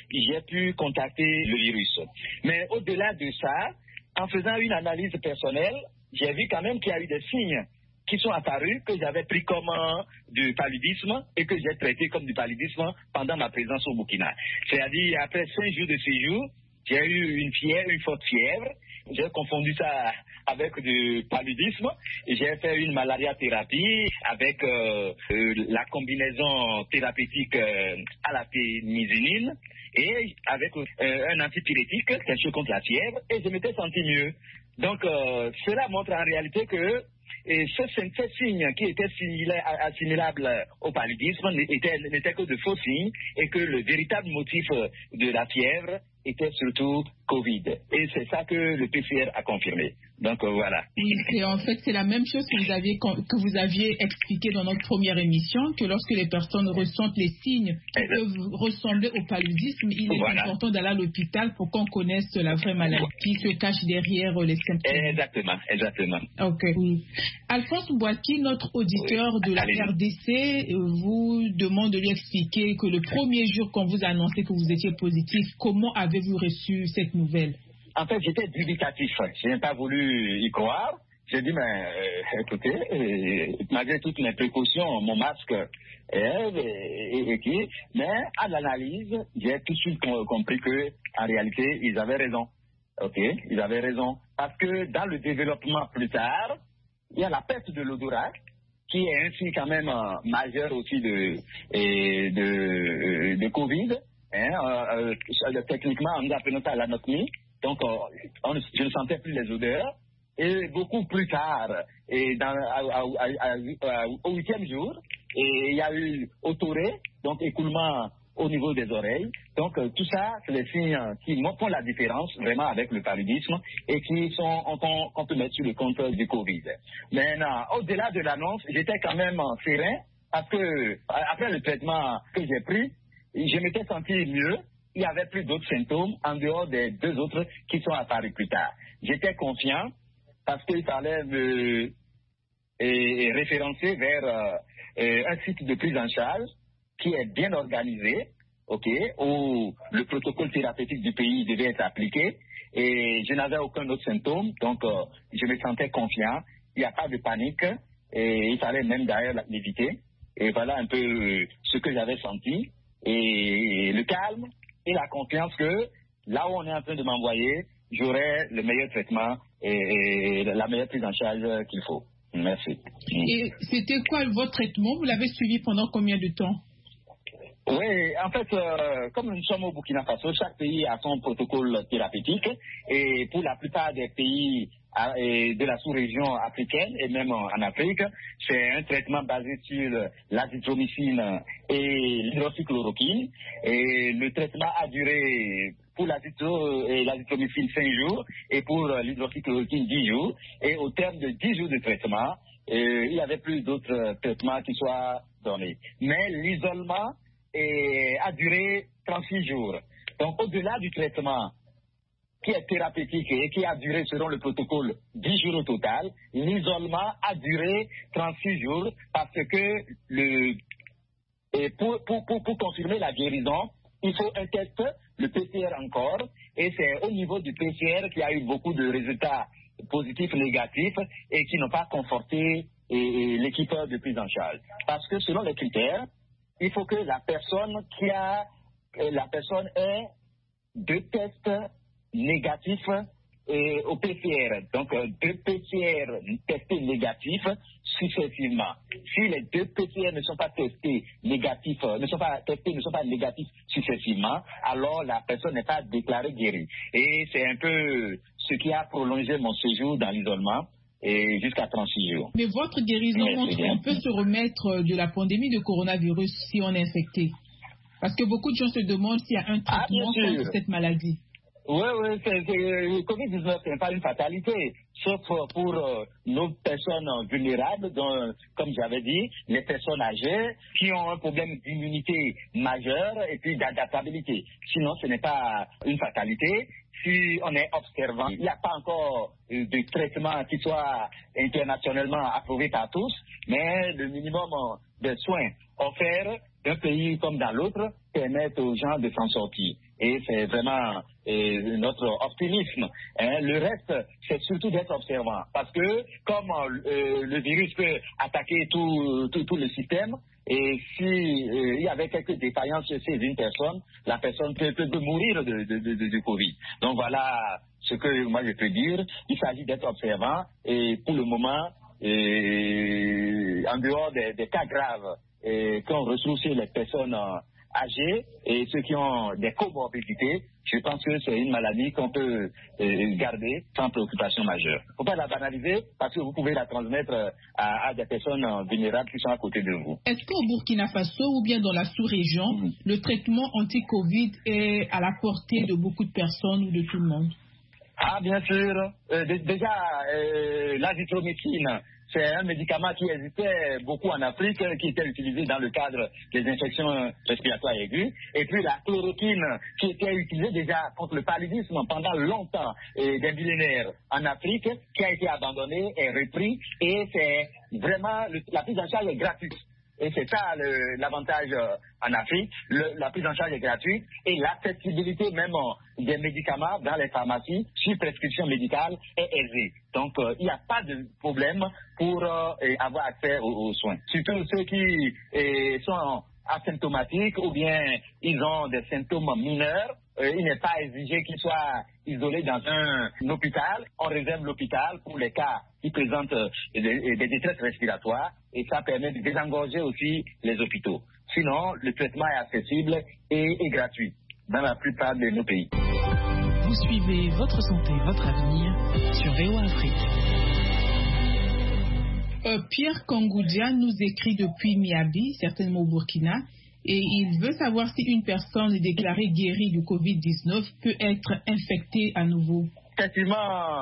j'ai pu contacter le virus. Mais au-delà de ça, en faisant une analyse personnelle, j'ai vu quand même qu'il y a eu des signes qui sont apparus, que j'avais pris comme du paludisme et que j'ai traité comme du paludisme pendant ma présence au Burkina. C'est-à-dire, après 5 jours de séjour, j'ai eu une forte fièvre. J'ai confondu ça avec du paludisme. J'ai fait une malaria-thérapie avec la combinaison thérapeutique à la pénicilline et avec un antipyrétique, quelque chose contre la fièvre, et je m'étais senti mieux. Donc, cela montre en réalité que ces signes qui étaient assimilables au paludisme n'étaient que de faux signes et que le véritable motif de la fièvre était surtout Covid. Et c'est ça que le PCR a confirmé. Donc voilà. Et en fait, c'est la même chose que vous aviez expliqué dans notre première émission, que lorsque les personnes ressentent les signes qui peuvent ressembler au paludisme, il est important d'aller à l'hôpital pour qu'on connaisse la vraie maladie qui se cache derrière les symptômes. Exactement. Ok. Oui. Alphonse Boaki, notre auditeur de la RDC, vous demande de lui expliquer que le premier jour qu'on vous a annoncé que vous étiez positif, comment avez-vous reçu cette nouvelle? En fait, j'étais dubitatif. Je n'ai pas voulu y croire. J'ai dit, mais écoutez, malgré toutes mes précautions, mon masque, mais à l'analyse, j'ai tout de suite compris que, en réalité, ils avaient raison. Ok, ils avaient raison. Parce que dans le développement plus tard, il y a la perte de l'odorat, qui est ainsi quand même majeure aussi de Covid. Techniquement, nous appelons ça l'anosmie. Donc, je ne sentais plus les odeurs. Et beaucoup plus tard, au 8e jour, il y a eu autoré, donc écoulement au niveau des oreilles. Donc, tout ça, c'est les signes qui font la différence vraiment avec le paludisme et qui sont qu'on peut mettre sur le compte du Covid. Maintenant, au-delà de l'annonce, j'étais quand même serein parce que après le traitement que j'ai pris, je m'étais senti mieux. Il n'y avait plus d'autres symptômes en dehors des 2 autres qui sont apparus plus tard. J'étais confiant parce qu'il fallait me référencer vers un site de prise en charge qui est bien organisé, où le protocole thérapeutique du pays devait être appliqué et je n'avais aucun autre symptôme, donc je me sentais confiant. Il n'y a pas de panique et il fallait même d'ailleurs l'éviter. Et voilà un peu ce que j'avais senti et le calme et la confiance que là où on est en train de m'envoyer, j'aurai le meilleur traitement et la meilleure prise en charge qu'il faut. Merci. Et c'était quoi votre traitement? Vous l'avez suivi pendant combien de temps? Oui, en fait, comme nous sommes au Burkina Faso, chaque pays a son protocole thérapeutique et pour la plupart des pays de la sous-région africaine et même en Afrique, c'est un traitement basé sur l'azithromycine et l'hydroxychloroquine. Et le traitement a duré pour l'azithromycine 5 jours et pour l'hydroxychloroquine 10 jours. Et au terme de 10 jours de traitement, il n'y avait plus d'autres traitements qui soient donnés. Mais l'isolement a duré 36 jours. Donc au-delà du traitement qui est thérapeutique et qui a duré selon le protocole 10 jours au total, l'isolement a duré 36 jours parce que pour confirmer la guérison, il faut un test, le PCR encore, et c'est au niveau du PCR qu'il y a eu beaucoup de résultats positifs, négatifs et qui n'ont pas conforté l'équipe de prise en charge. Parce que selon les critères, il faut que la personne ait 2 tests négatifs au PCR. Donc 2 PCR testés négatifs successivement. Si les 2 PCR ne sont pas testés négatifs, ne sont pas négatifs successivement, alors la personne n'est pas déclarée guérie. Et c'est un peu ce qui a prolongé mon séjour dans l'isolement. Et jusqu'à 36 jours. Mais votre guérison montre qu'on peut se remettre de la pandémie de coronavirus si on est infecté. Parce que beaucoup de gens se demandent s'il y a un traitement contre cette maladie. Oui, le Covid-19, ce n'est pas une fatalité, sauf pour nos personnes vulnérables, dont, comme j'avais dit, les personnes âgées qui ont un problème d'immunité majeure et puis d'adaptabilité. Sinon, ce n'est pas une fatalité. Si on est observant, il n'y a pas encore de traitement qui soit internationalement approuvé par tous, mais le minimum de soins offerts d'un pays comme dans l'autre, permettent aux gens de s'en sortir. Et c'est vraiment notre optimisme. Le reste, c'est surtout d'être observant. Parce que comme le virus peut attaquer tout le système, et s'il y avait quelques défaillances chez une personne, la personne peut mourir de Covid. Donc voilà ce que moi je peux dire. Il s'agit d'être observant et pour le moment, en dehors des cas graves qu'on retrouve chez les personnes âgés et ceux qui ont des comorbidités, je pense que c'est une maladie qu'on peut garder sans préoccupation majeure. Il ne faut pas la banaliser parce que vous pouvez la transmettre à des personnes vulnérables qui sont à côté de vous. Est-ce qu'au Burkina Faso ou bien dans la sous-région, le traitement anti-Covid est à la portée de beaucoup de personnes ou de tout le monde? Ah, bien sûr. Déjà, l'azithromycine, c'est un médicament qui existait beaucoup en Afrique, qui était utilisé dans le cadre des infections respiratoires aiguës. Et puis la chloroquine, qui était utilisée déjà contre le paludisme pendant longtemps, des millénaires en Afrique, qui a été abandonnée et repris. Et c'est vraiment, la prise en charge est gratuite. Et c'est ça l'avantage en Afrique. La prise en charge est gratuite et l'accessibilité même des médicaments dans les pharmacies sur prescription médicale est aisée. Donc il n'y a pas de problème pour avoir accès aux soins. Surtout ceux qui sont asymptomatiques ou bien ils ont des symptômes mineurs. Il n'est pas exigé qu'ils soient isolés dans un hôpital. On réserve l'hôpital pour les cas qui présentent des détresse respiratoires et ça permet de désengorger aussi les hôpitaux. Sinon, le traitement est accessible et gratuit dans la plupart de nos pays. Vous suivez Votre Santé, Votre Avenir sur VOA Afrique. Pierre Kangoudia nous écrit depuis Miabi, certainement au Burkina, et il veut savoir si une personne déclarée guérie du Covid-19 peut être infectée à nouveau. Effectivement,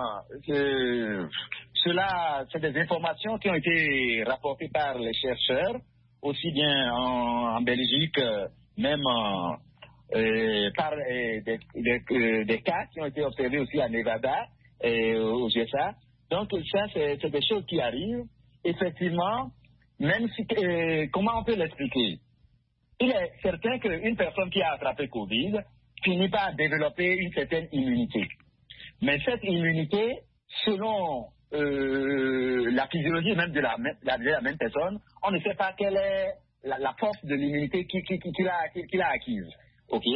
cela, c'est des informations qui ont été rapportées par les chercheurs, aussi bien en Belgique, même par des cas qui ont été observés aussi à Nevada et aux USA. Donc ça, c'est des choses qui arrivent. Effectivement, même si, comment on peut l'expliquer? Il est certain qu'une personne qui a attrapé Covid finit par développer une certaine immunité. Mais cette immunité, selon la physiologie même de la même personne, on ne sait pas quelle est la force de l'immunité qu'il a acquise. Ok?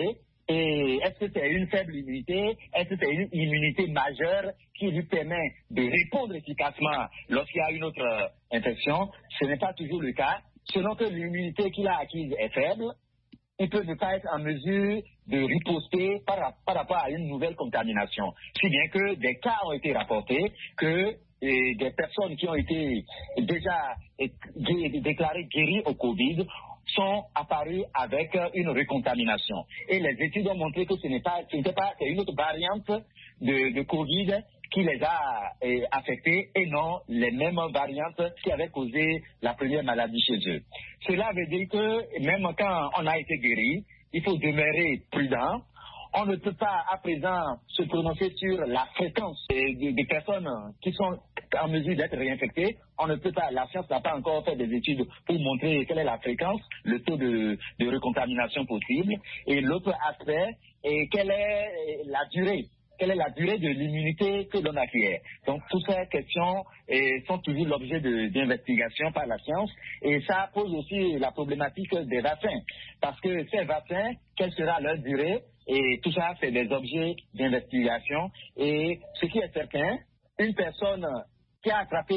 Et est-ce que c'est une faible immunité? Est-ce que c'est une immunité majeure qui lui permet de répondre efficacement lorsqu'il y a une autre infection? Ce n'est pas toujours le cas. Selon que l'immunité qu'il a acquise est faible, il peut ne pas être en mesure de riposter par rapport à une nouvelle contamination. Si bien que des cas ont été rapportés que des personnes qui ont été déjà déclarées guéries au Covid sont apparues avec une recontamination. Et les études ont montré que c'est une autre variante de Covid qui les a affectés et non les mêmes variantes qui avaient causé la première maladie chez eux. Cela veut dire que même quand on a été guéri, il faut demeurer prudent. On ne peut pas à présent se prononcer sur la fréquence des personnes qui sont en mesure d'être réinfectées. On ne peut pas, la science n'a pas encore fait des études pour montrer quelle est la fréquence, le taux de recontamination possible. Et l'autre aspect est quelle est la durée. Quelle est la durée de l'immunité que l'on acquiert? Donc, toutes ces questions sont toujours l'objet d'investigation par la science. Et ça pose aussi la problématique des vaccins. Parce que ces vaccins, quelle sera leur durée? Et tout ça, c'est des objets d'investigation. Et ce qui est certain, une personne qui a attrapé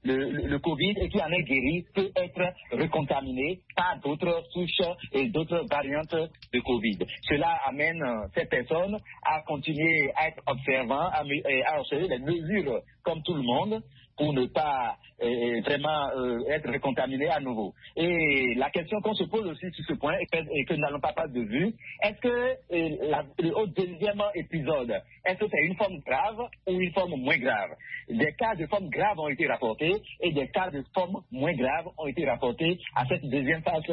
le Covid et qui en est guéri peut être recontaminée par d'autres souches et d'autres variantes de Covid. Cela amène ces personnes à continuer à être observants, à observer les mesures comme tout le monde pour ne pas vraiment être recontaminés à nouveau. Et la question qu'on se pose aussi sur ce point et que nous n'allons pas perdre de vue, est-ce que le deuxième épisode, est-ce que c'est une forme grave ou une forme moins grave? Des cas de forme grave ont été rapportés et des cas de forme moins grave ont été rapportés à cette deuxième phase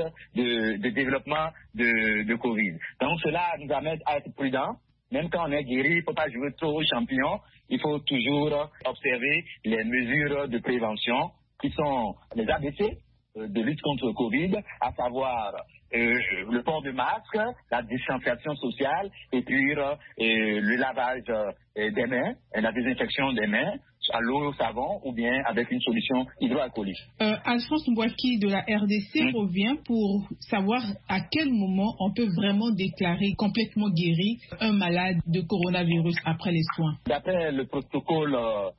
de développement de Covid. Donc cela nous amène à être prudents. Même quand on est guéri, il ne faut pas jouer trop au champignon. Il faut toujours observer les mesures de prévention qui sont les ABC de lutte contre le Covid, à savoir le port de masque, la distanciation sociale et puis le lavage des mains, la désinfection des mains à l'eau, au savon ou bien avec une solution hydroalcoolique. Alphonse Mbouaki de la RDC revient pour savoir à quel moment on peut vraiment déclarer complètement guéri un malade de coronavirus après les soins. D'après le protocole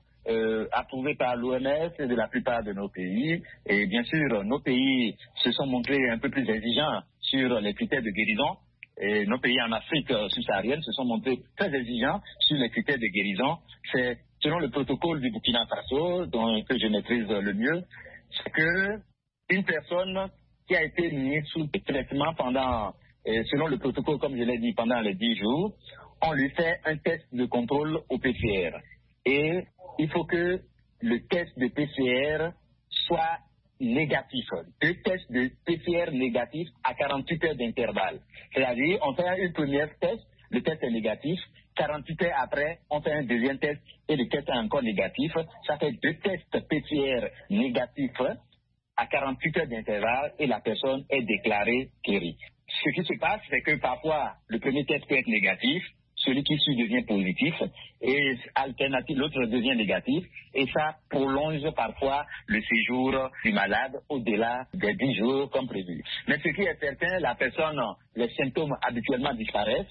approuvé par l'OMS et de la plupart de nos pays, et bien sûr nos pays se sont montrés un peu plus exigeants sur les critères de guérison. Et nos pays en Afrique subsaharienne se sont montrés très exigeants sur les critères de guérison. C'est selon le protocole du Burkina Faso, que je maîtrise le mieux, c'est que une personne qui a été mise sous traitement pendant, selon le protocole, comme je l'ai dit, pendant les 10 jours, on lui fait un test de contrôle au PCR. Et il faut que le test de PCR soit négatif. 2 tests de PCR négatifs à 48 heures d'intervalle. C'est-à-dire, on fait une première test, le test est négatif. 48 heures après, on fait un deuxième test et le test est encore négatif. Ça fait 2 tests PCR négatifs à 48 heures d'intervalle et la personne est déclarée guérie. Ce qui se passe, c'est que parfois, le premier test peut être négatif, celui qui suit devient positif et alternative, l'autre devient négatif et ça prolonge parfois le séjour du malade au-delà des 10 jours comme prévu. Mais ce qui est certain, la personne, les symptômes habituellement disparaissent.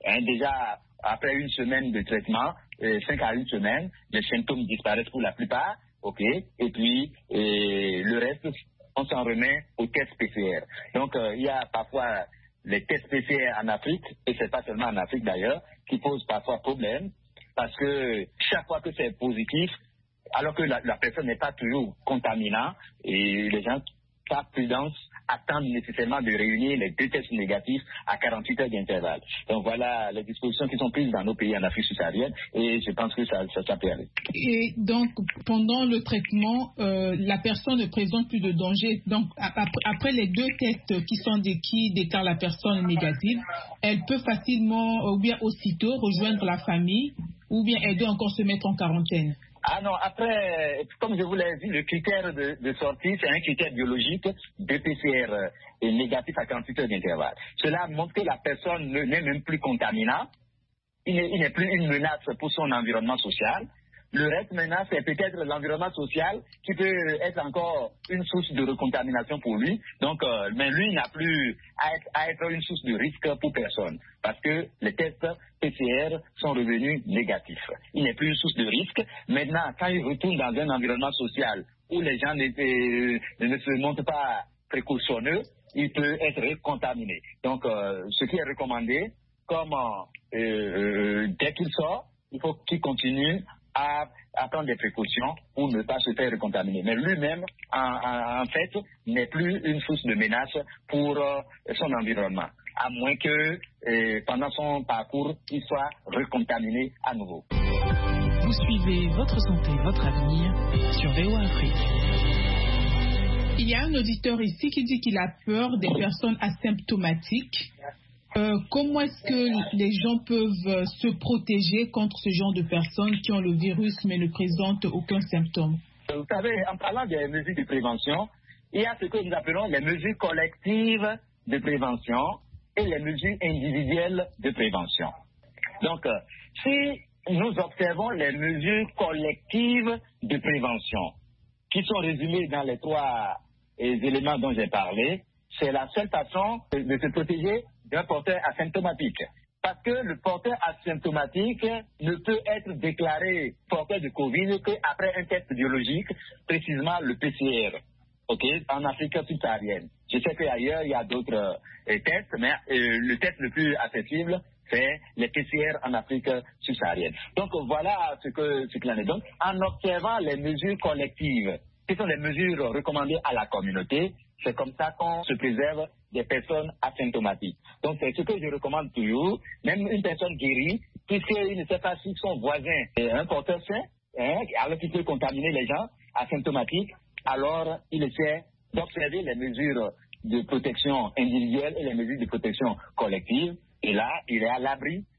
Déjà, après une semaine de traitement, 5 à 1 semaine, les symptômes disparaissent pour la plupart, ok, et puis le reste, on s'en remet au test PCR. Donc, il y a parfois les tests PCR en Afrique, et c'est pas seulement en Afrique d'ailleurs, qui posent parfois problème, parce que chaque fois que c'est positif, alors que la personne n'est pas toujours contaminante, et les gens, par prudence, attendent nécessairement de réunir les 2 tests négatifs à 48 heures d'intervalle. Donc voilà les dispositions qui sont prises dans nos pays en Afrique subsaharienne et je pense que ça peut aller. Et donc, pendant le traitement, la personne ne présente plus de danger. Donc, après les 2 tests qui déclarent la personne négative, elle peut facilement, ou bien aussitôt, rejoindre la famille, ou bien elle doit encore se mettre en quarantaine. Ah non, après, comme je vous l'ai dit, le critère de sortie, c'est un critère biologique de PCR et négatif à 48 heures d'intervalle. Cela montre que la personne n'est même plus contaminante, il n'est plus une menace pour son environnement social. Le reste maintenant, c'est peut-être l'environnement social qui peut être encore une source de recontamination pour lui. Donc, mais lui n'a plus à être une source de risque pour personne parce que les tests PCR sont revenus négatifs. Il n'est plus une source de risque. Maintenant, quand il retourne dans un environnement social où les gens ne se montrent pas précautionneux, il peut être contaminé. Donc, ce qui est recommandé, comme dès qu'il sort, il faut qu'il continue à prendre des précautions pour ne pas se faire recontaminer. Mais lui-même, en fait, n'est plus une source de menace pour son environnement, à moins que pendant son parcours, il soit recontaminé à nouveau. Vous suivez Votre Santé, Votre Avenir sur VOA Afrique. Il y a un auditeur ici qui dit qu'il a peur des personnes asymptomatiques. Comment est-ce que les gens peuvent se protéger contre ce genre de personnes qui ont le virus mais ne présentent aucun symptôme? Vous savez, en parlant des mesures de prévention, il y a ce que nous appelons les mesures collectives de prévention et les mesures individuelles de prévention. Donc, si nous observons les mesures collectives de prévention, qui sont résumées dans les 3 éléments dont j'ai parlé, c'est la seule façon de se protéger d'un porteur asymptomatique. Parce que le porteur asymptomatique ne peut être déclaré porteur de Covid qu'après un test biologique, précisément le PCR, en Afrique subsaharienne. Je sais qu'ailleurs, il y a d'autres tests, mais le test le plus accessible, c'est les PCR en Afrique subsaharienne. Donc voilà ce qu'il en est. Donc, en observant les mesures collectives, qui sont les mesures recommandées à la communauté, c'est comme ça qu'on se préserve des personnes asymptomatiques. Donc c'est ce que je recommande toujours, même une personne guérie, puisqu'il ne sait pas si son voisin est un porteur sain, alors qu'il peut contaminer les gens asymptomatiques, alors il essaie d'observer les mesures de protection individuelle et les mesures de protection collective, et là, il est à l'abri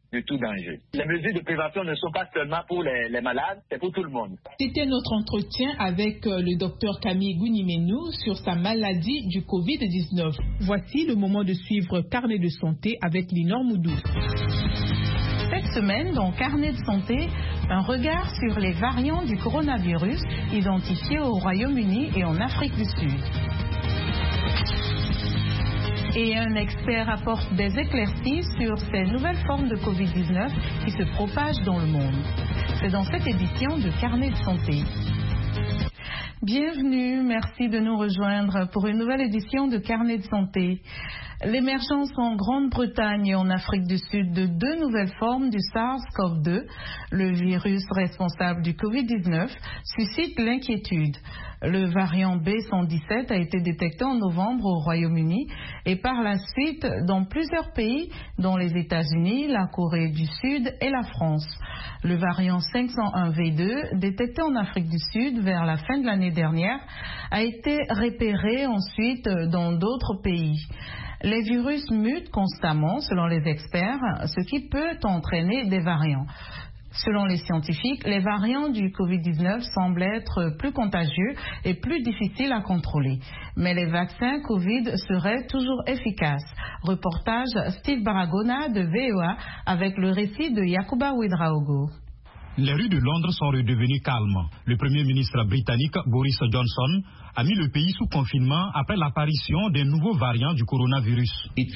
de tout danger. Les mesures de prévention ne sont pas seulement pour les malades, c'est pour tout le monde. C'était notre entretien avec le docteur Camille Gounimenou sur sa maladie du Covid-19. Voici le moment de suivre Carnet de santé avec Linor Moudou. Cette semaine, dans Carnet de santé, un regard sur les variants du coronavirus identifiés au Royaume-Uni et en Afrique du Sud. Et un expert apporte des éclaircies sur ces nouvelles formes de Covid-19 qui se propagent dans le monde. C'est dans cette édition de Carnet de santé. Bienvenue, merci de nous rejoindre pour une nouvelle édition de Carnet de santé. L'émergence en Grande-Bretagne et en Afrique du Sud de 2 nouvelles formes du SARS-CoV-2, le virus responsable du Covid-19, suscite l'inquiétude. Le variant B117 a été détecté en novembre au Royaume-Uni et par la suite dans plusieurs pays, dont les États-Unis, la Corée du Sud et la France. Le variant 501V2, détecté en Afrique du Sud vers la fin de l'année dernière, a été repéré ensuite dans d'autres pays. Les virus mutent constamment, selon les experts, ce qui peut entraîner des variants. Selon les scientifiques, les variants du Covid-19 semblent être plus contagieux et plus difficiles à contrôler. Mais les vaccins Covid seraient toujours efficaces. Reportage Steve Baragona de VOA avec le récit de Yacouba Ouedraogo. Les rues de Londres sont redevenues calmes. Le Premier ministre britannique Boris Johnson a mis le pays sous confinement après l'apparition des nouveaux variants du coronavirus.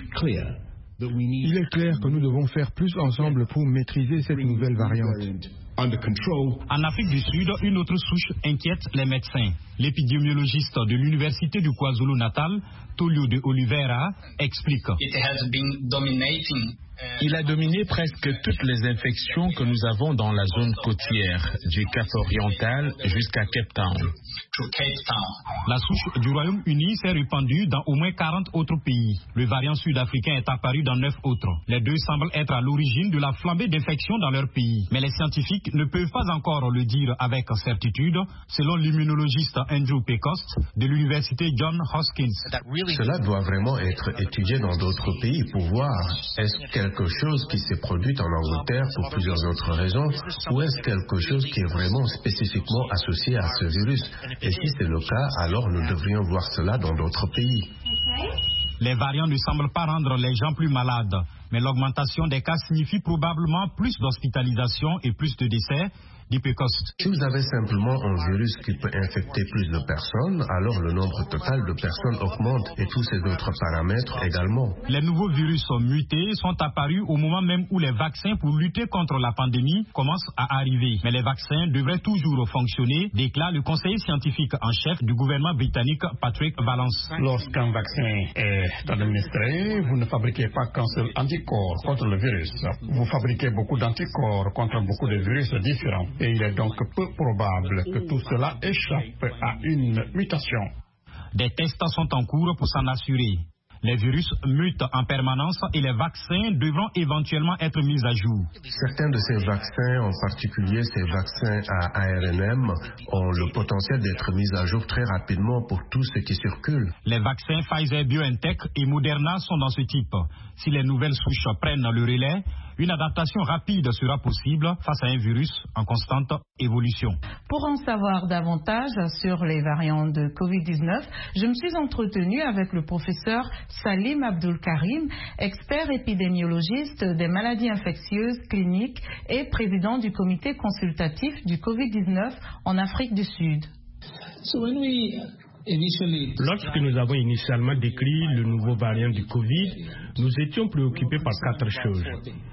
Il est clair que nous devons faire plus ensemble pour maîtriser cette nouvelle variante. En Afrique du Sud, une autre souche inquiète les médecins. L'épidémiologiste de l'université du KwaZulu-Natal, Tolio de Oliveira, explique. Il a dominé presque toutes les infections que nous avons dans la zone côtière, du Cap oriental jusqu'à Cape Town. La souche du Royaume-Uni s'est répandue dans au moins 40 autres pays. Le variant sud-africain est apparu dans 9 autres. Les deux semblent être à l'origine de la flambée d'infections dans leur pays. Mais les scientifiques ne peuvent pas encore le dire avec certitude, selon l'immunologiste Andrew Pecost de l'université Johns Hopkins. Cela doit vraiment être étudié dans d'autres pays pour voir est-ce quelque chose qui s'est produit en Angleterre pour plusieurs autres raisons ou est-ce quelque chose qui est vraiment spécifiquement associé à ce virus. Et si c'est le cas, alors nous devrions voir cela dans d'autres pays. Les variants ne semblent pas rendre les gens plus malades, mais l'augmentation des cas signifie probablement plus d'hospitalisation et plus de décès, dit Pecost. Si vous avez simplement un virus qui peut infecter plus de personnes, alors le nombre total de personnes augmente et tous ces autres paramètres également. Les nouveaux virus mutés sont apparus au moment même où les vaccins pour lutter contre la pandémie commencent à arriver. Mais les vaccins devraient toujours fonctionner, déclare le conseiller scientifique en chef du gouvernement britannique Patrick Vallance. Lorsqu'un vaccin est administré, vous ne fabriquez pas qu'un seul anticorps contre le virus. Vous fabriquez beaucoup d'anticorps contre beaucoup de virus différents. Et il est donc peu probable que tout cela échappe à une mutation. Des tests sont en cours pour s'en assurer. Les virus mutent en permanence et les vaccins devront éventuellement être mis à jour. Certains de ces vaccins, en particulier ces vaccins à ARNM, ont le potentiel d'être mis à jour très rapidement pour tout ce qui circule. Les vaccins Pfizer-BioNTech et Moderna sont dans ce type. Si les nouvelles souches prennent le relais, une adaptation rapide sera possible face à un virus en constante évolution. Pour en savoir davantage sur les variants de Covid-19, je me suis entretenue avec le professeur Salim Abdul Karim, expert épidémiologiste des maladies infectieuses cliniques et président du comité consultatif du Covid-19 en Afrique du Sud. Lorsque nous avons initialement décrit le nouveau variant du Covid, nous étions préoccupés par 4 choses.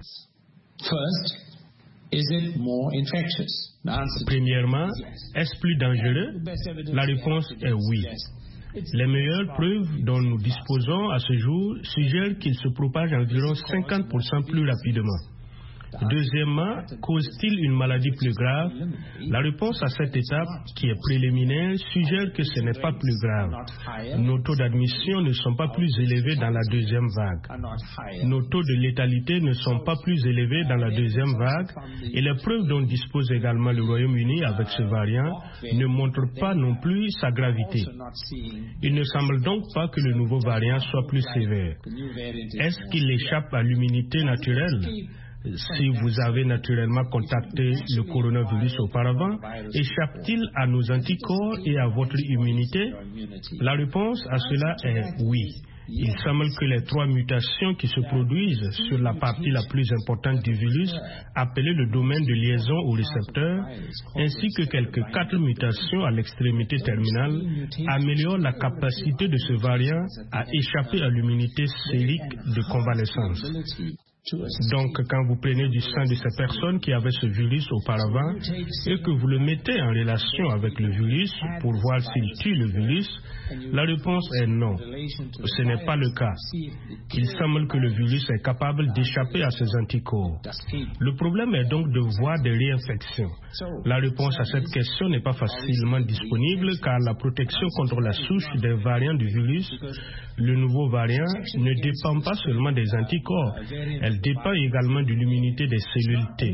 Premièrement, est-ce plus dangereux? La réponse est oui. Les meilleures preuves dont nous disposons à ce jour suggèrent qu'il se propage environ 50% plus rapidement. Deuxièmement, cause-t-il une maladie plus grave? La réponse à cette étape, qui est préliminaire, suggère que ce n'est pas plus grave. Nos taux d'admission ne sont pas plus élevés dans la deuxième vague. Nos taux de létalité ne sont pas plus élevés dans la deuxième vague et les preuves dont dispose également le Royaume-Uni avec ce variant ne montrent pas non plus sa gravité. Il ne semble donc pas que le nouveau variant soit plus sévère. Est-ce qu'il échappe à l'immunité naturelle? Si vous avez naturellement contacté le coronavirus auparavant, échappe-t-il à nos anticorps et à votre immunité? La réponse à cela est oui. Il semble que les 3 mutations qui se produisent sur la partie la plus importante du virus, appelée le domaine de liaison au récepteur, ainsi que quelques 4 mutations à l'extrémité terminale, améliorent la capacité de ce variant à échapper à l'immunité sérique de convalescence. Donc, quand vous prenez du sang de ces personnes qui avaient ce virus auparavant et que vous le mettez en relation avec le virus pour voir s'il tue le virus, la réponse est non. Ce n'est pas le cas. Il semble que le virus est capable d'échapper à ces anticorps. Le problème est donc de voir des réinfections. La réponse à cette question n'est pas facilement disponible car la protection contre la souche des variants du virus, le nouveau variant, ne dépend pas seulement des anticorps. Elle dépend également de l'immunité des cellules T.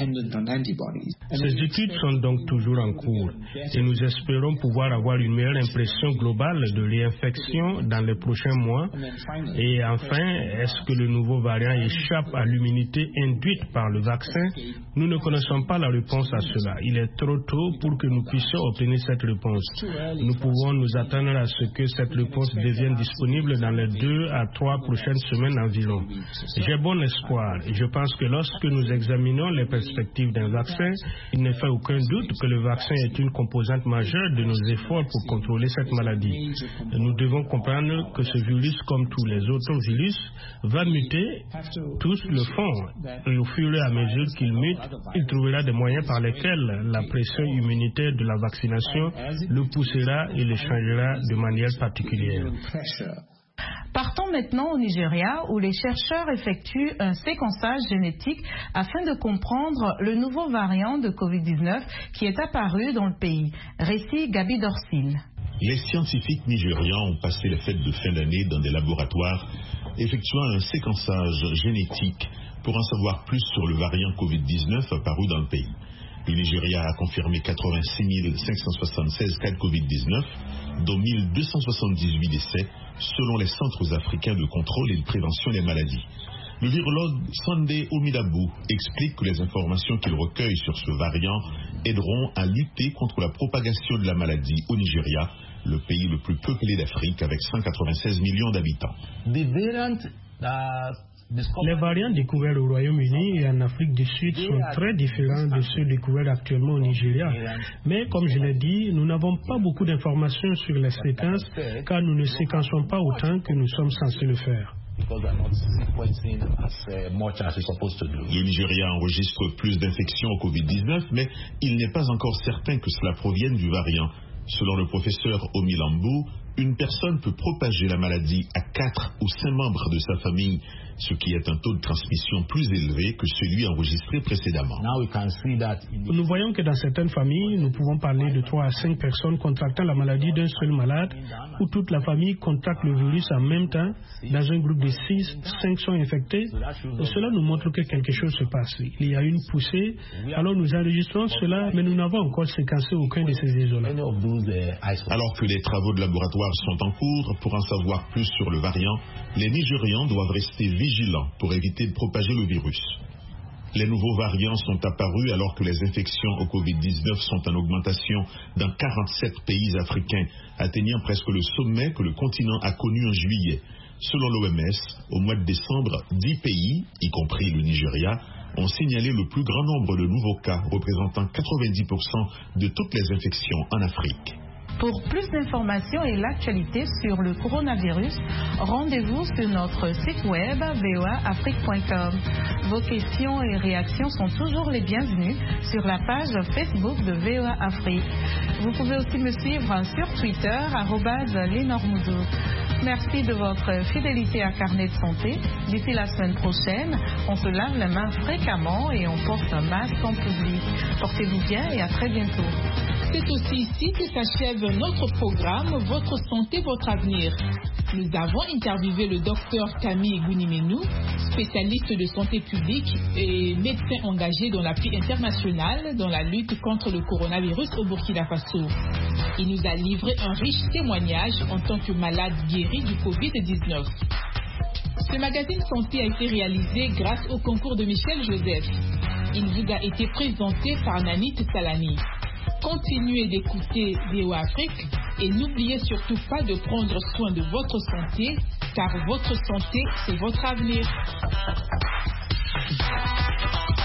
Ces études sont donc toujours en cours et nous espérons pouvoir avoir une meilleure impression globale de réinfection dans les prochains mois. Et enfin, est-ce que le nouveau variant échappe à l'immunité induite par le vaccin? Nous ne connaissons pas la réponse à cela. Il est trop tôt pour que nous puissions obtenir cette réponse. Nous pouvons nous attendre à ce que cette réponse devienne disponible dans les 2 à 3 prochaines semaines environ. J'ai bon espoir. Je pense que lorsque nous examinons les perspectives d'un vaccin, il ne fait aucun doute que le vaccin est une composante majeure de nos efforts pour contrôler cette maladie. Nous devons comprendre que ce virus, comme tous les autres virus, va muter. Tous le font. Et au fur et à mesure qu'il mute, il trouvera des moyens par lesquels la pression immunitaire de la vaccination le poussera et le changera de manière particulière. Partons maintenant au Nigeria où les chercheurs effectuent un séquençage génétique afin de comprendre le nouveau variant de Covid-19 qui est apparu dans le pays. Récit Gabi Dorsil. Les scientifiques nigérians ont passé les fêtes de fin d'année dans des laboratoires effectuant un séquençage génétique pour en savoir plus sur le variant Covid-19 apparu dans le pays. Le Nigeria a confirmé 86 576 cas de Covid-19, dont 1278 décès, selon les centres africains de contrôle et de prévention des maladies. Le virologue Sunday Omidabu explique que les informations qu'il recueille sur ce variant aideront à lutter contre la propagation de la maladie au Nigeria, le pays le plus peuplé d'Afrique avec 196 millions d'habitants. Les variants découverts au Royaume-Uni et en Afrique du Sud sont très différents de ceux découverts actuellement au Nigeria. Mais comme je l'ai dit, nous n'avons pas beaucoup d'informations sur les séquences car nous ne séquençons pas autant que nous sommes censés le faire. Le Nigeria enregistre plus d'infections au Covid-19, mais il n'est pas encore certain que cela provienne du variant. Selon le professeur Omilambu, une personne peut propager la maladie à 4 ou 5 membres de sa famille, ce qui est un taux de transmission plus élevé que celui enregistré précédemment. Nous voyons que dans certaines familles, nous pouvons parler de 3 à 5 personnes contractant la maladie d'un seul malade, où toute la famille contracte le virus en même temps. Dans un groupe de 6, 5 sont infectés. Et cela nous montre que quelque chose se passe. Il y a une poussée, alors nous enregistrons cela, mais nous n'avons encore séquencé aucun de ces isolants. Alors que les travaux de laboratoire sont en cours pour en savoir plus sur le variant, les Nigérians doivent rester vigilants pour éviter de propager le virus. Les nouveaux variants sont apparus alors que les infections au Covid-19 sont en augmentation dans 47 pays africains, atteignant presque le sommet que le continent a connu en juillet. Selon l'OMS, au mois de décembre, 10 pays, y compris le Nigeria, ont signalé le plus grand nombre de nouveaux cas, représentant 90% de toutes les infections en Afrique. Pour plus d'informations et l'actualité sur le coronavirus, rendez-vous sur notre site web voaafrique.com. Vos questions et réactions sont toujours les bienvenues sur la page Facebook de VOA Afrique. Vous pouvez aussi me suivre sur Twitter @lenormoudou. Merci de votre fidélité à Carnet de Santé. D'ici la semaine prochaine, on se lave les mains fréquemment et on porte un masque en public. Portez-vous bien et à très bientôt. C'est aussi ici que s'achève notre programme Votre santé, votre avenir. Nous avons interviewé le docteur Camille Gounimenou, spécialiste de santé publique et médecin engagé dans l'appui international dans la lutte contre le coronavirus au Burkina Faso. Il nous a livré un riche témoignage en tant que malade guéri du Covid-19. Ce magazine santé a été réalisé grâce au concours de Michel Joseph. Il vous a été présenté par Nanit Salani. Continuez d'écouter VOA Afrique et n'oubliez surtout pas de prendre soin de votre santé, car votre santé, c'est votre avenir.